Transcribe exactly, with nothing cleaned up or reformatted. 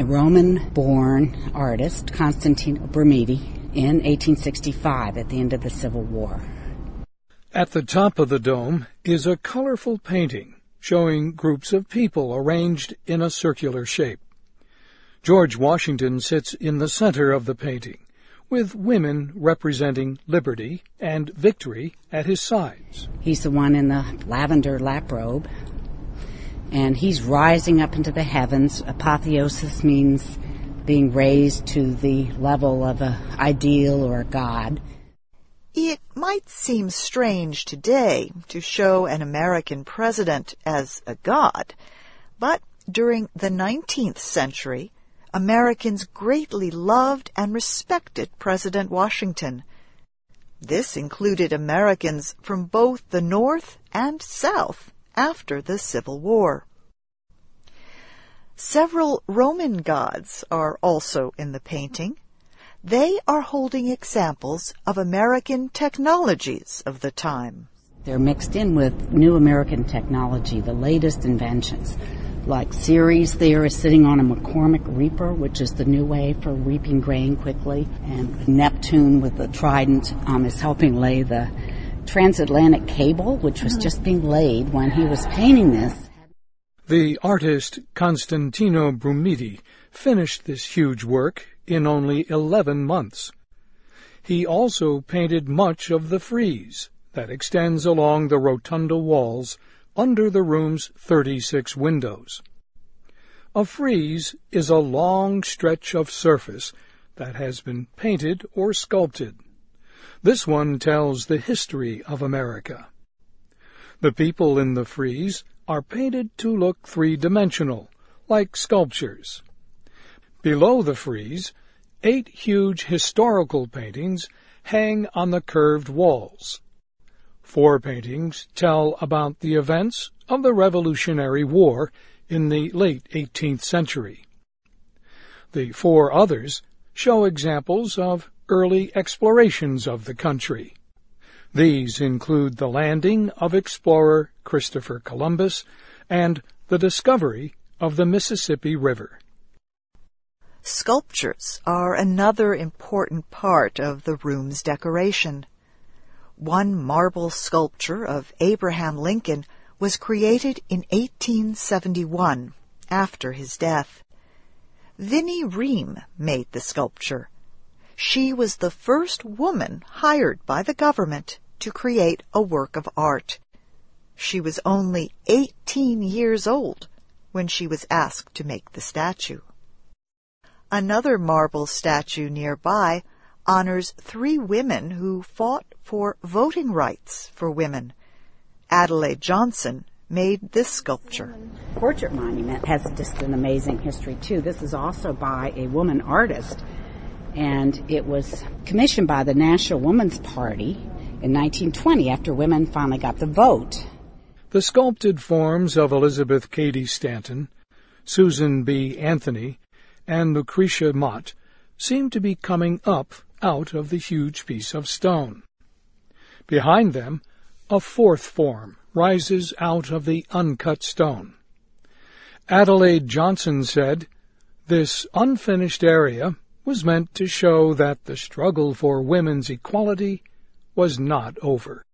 a Roman-born artist, Constantino Brumidi, in eighteen sixty-five at the end of the Civil War. At the top of the dome is a colorful painting showing groups of people arranged in a circular shape. George Washington sits in the center of the painting, with women representing liberty and victory at his sides. He's the one in the lavender laprobe, and he's rising up into the heavens. Apotheosis means being raised to the level of an ideal or a god. It might seem strange today to show an American president as a god, but during the nineteenth century, Americans greatly loved and respected President Washington. This included Americans from both the North and South after the Civil War. Several Roman gods are also in the painting. They are holding examples of American technologies of the time. They're mixed in with new American technology, the latest inventions. Like Ceres there is sitting on a McCormick reaper, which is the new way for reaping grain quickly. And Neptune with the trident um, is helping lay the transatlantic cable, which was just being laid when he was painting this. The artist Constantino Brumidi finished this huge work in only eleven months. He also painted much of the frieze that extends along the rotunda walls under the room's thirty-six windows. A frieze is a long stretch of surface that has been painted or sculpted. This one tells the history of America. The people in the frieze are painted to look three-dimensional, like sculptures. Below the frieze, eight huge historical paintings hang on the curved walls. Four paintings tell about the events of the Revolutionary War in the late eighteenth century. The four others show examples of early explorations of the country. These include the landing of explorer Christopher Columbus and the discovery of the Mississippi River. Sculptures are another important part of the room's decoration. One marble sculpture of Abraham Lincoln was created in eighteen seventy-one, after his death. Vinnie Ream made the sculpture. She was the first woman hired by the government to create a work of art. She was only eighteen years old when she was asked to make the statue. Another marble statue nearby honors three women who fought for voting rights for women. Adelaide Johnson made this sculpture. Portrait monument has just an amazing history, too. This is also by a woman artist, and it was commissioned by the National Woman's Party in nineteen twenty after women finally got the vote. The sculpted forms of Elizabeth Cady Stanton, Susan B. Anthony, and Lucretia Mott seem to be coming up out of the huge piece of stone. Behind them, a fourth form rises out of the uncut stone. Adelaide Johnson said, "This unfinished area was meant to show that the struggle for women's equality was not over."